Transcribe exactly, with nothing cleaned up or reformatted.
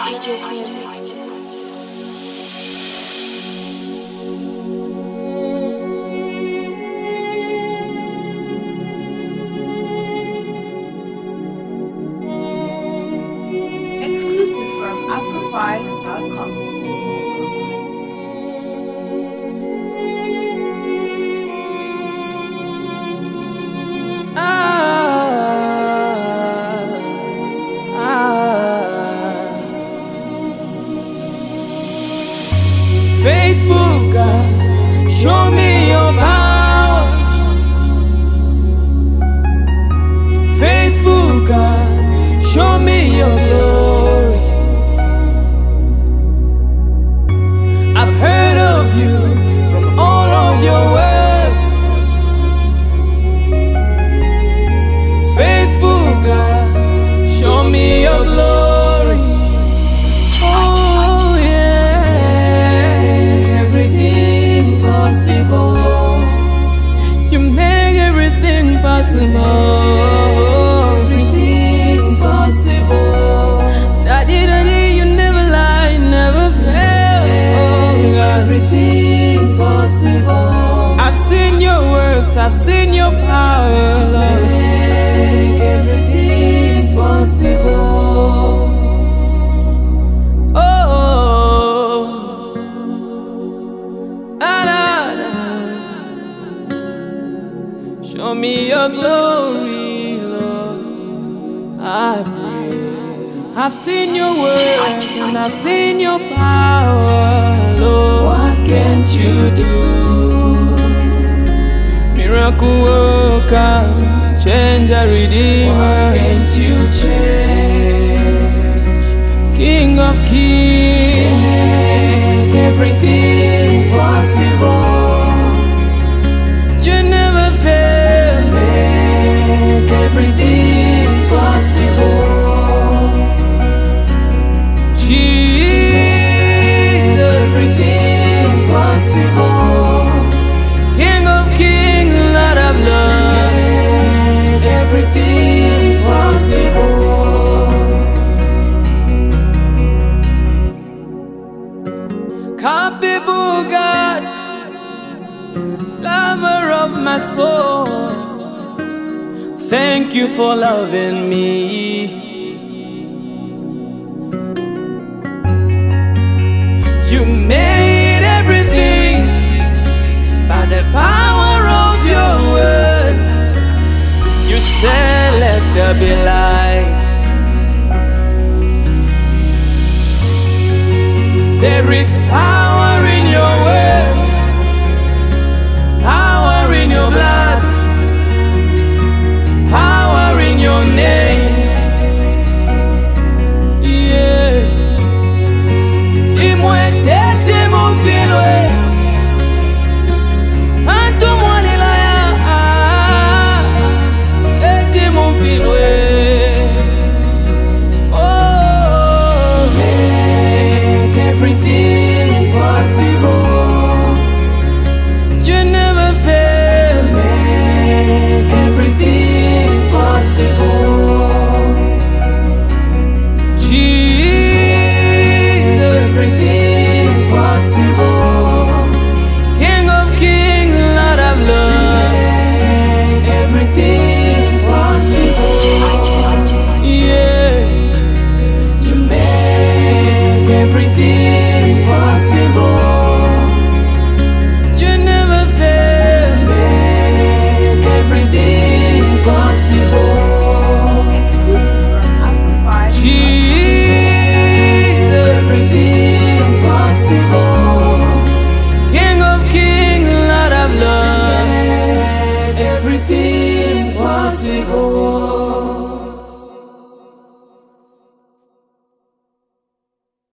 Ages Music. Exclusive from Afrofy dot com. Faithful God, show me your power. Faithful God, show me your glory. I've heard of you from all of your words. Faithful God, show me your glory. You make everything possible. Everything possible. Daddy, daddy, you never lie, never fail. Everything possible. I've seen your works, I've seen your power, Lord. Make everything possible. Show me your glory, Lord, I pray. I've seen your works and I've seen your power, Lord. What can't you do? Miracle worker, changer, redeemer. What can't you change? King of kings, make everything possible. Everything possible. Jesus, everything possible. King of kings, Lord of lords, everything possible. Capable God, lover of my soul, thank you for loving me. You made everything by the power of your word. You said let there be light. There is power in your word, power in your blood, power in your name. Yeah. Imwetete mon filwe, anto mwalilaya, ete mon filwe. Oh, make everything possible. You never fail. Make everything possible. Jesus, everything possible. King of kings, Lord of lords, everything possible. Yeah, you make everything possible. You never fail. Make everything possible. Exclusive from Afrofy. Jesus, everything possible. King of kings, Lord of lords, everything possible.